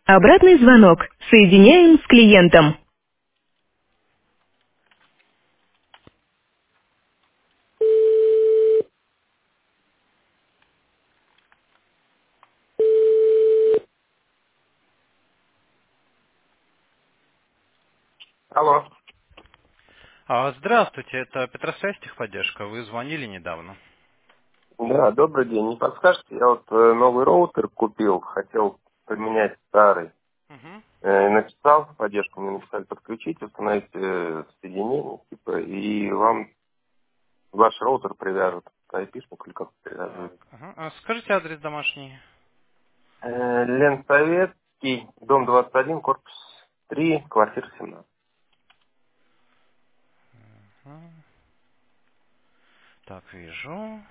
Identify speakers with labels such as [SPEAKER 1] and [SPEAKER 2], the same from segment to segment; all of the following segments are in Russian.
[SPEAKER 1] Обратный звонок. Соединяем с клиентом. Алло.
[SPEAKER 2] Здравствуйте, это Петросвязь техподдержка. Вы звонили недавно.
[SPEAKER 1] Да, добрый день. Не подскажете, я вот новый роутер купил, хотел поменять старый.
[SPEAKER 2] Угу.
[SPEAKER 1] Написал в поддержку, мне написали подключить, установить соединение, типа, и вам ваш роутер привяжут к IP-шнику или как привязывают.
[SPEAKER 2] Так, ага. Скажите адрес домашний.
[SPEAKER 1] Ленсоветский, дом 21, корпус 3, квартира 17.
[SPEAKER 2] Ага. Так, вижу.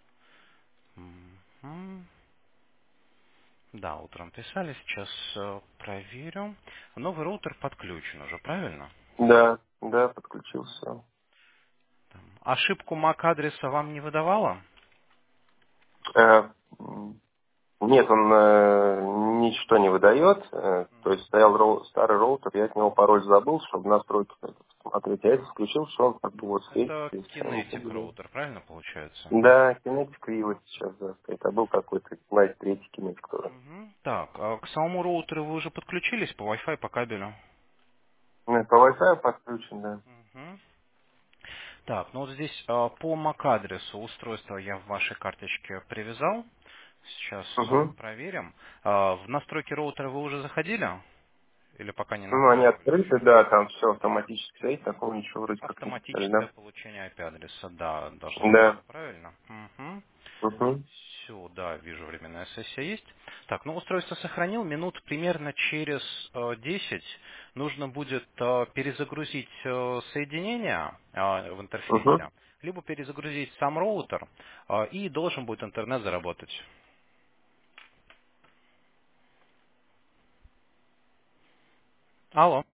[SPEAKER 2] Мгм. Да, утром писали, сейчас проверю. Новый роутер подключен уже, правильно?
[SPEAKER 1] Да, да, подключился.
[SPEAKER 2] Ошибку MAC-адреса вам не выдавала?
[SPEAKER 1] Э, Нет, он ничто не выдает. То есть стоял старый роутер, я от него пароль забыл, чтобы настройки посмотреть. Я это включил, что он как бы вот светит,
[SPEAKER 2] Это
[SPEAKER 1] и все,
[SPEAKER 2] Kinetic
[SPEAKER 1] ничего не
[SPEAKER 2] роутер, правильно получается?
[SPEAKER 1] Да, кинетик и вот сейчас, да, стоит. А был какой-то, знаете, третий кинетик тоже.
[SPEAKER 2] Мгм. Так, а к самому роутеру вы уже подключились по Wi-Fi, по кабелю?
[SPEAKER 1] Ну, по Wi-Fi подключен, да.
[SPEAKER 2] Мгм. Так, ну вот здесь по MAC-адресу устройство я в вашей карточке привязал. Сейчас
[SPEAKER 1] Угу.
[SPEAKER 2] проверим. В настройки роутера вы уже заходили? Или пока не
[SPEAKER 1] Ну, они
[SPEAKER 2] настраивали
[SPEAKER 1] открыты,
[SPEAKER 2] еще?
[SPEAKER 1] да, там все автоматически стоит, такого ничего вроде как не писали,
[SPEAKER 2] Автоматическое
[SPEAKER 1] да?
[SPEAKER 2] получение IP-адреса, да, должно быть
[SPEAKER 1] Да.
[SPEAKER 2] все правильно. Угу.
[SPEAKER 1] Угу.
[SPEAKER 2] Все, да, вижу, временная сессия есть. Так, ну устройство сохранил. Минут примерно через 10 нужно будет перезагрузить соединение в
[SPEAKER 1] Угу.
[SPEAKER 2] интерфейсе, либо перезагрузить сам роутер, и должен будет интернет заработать. Алло.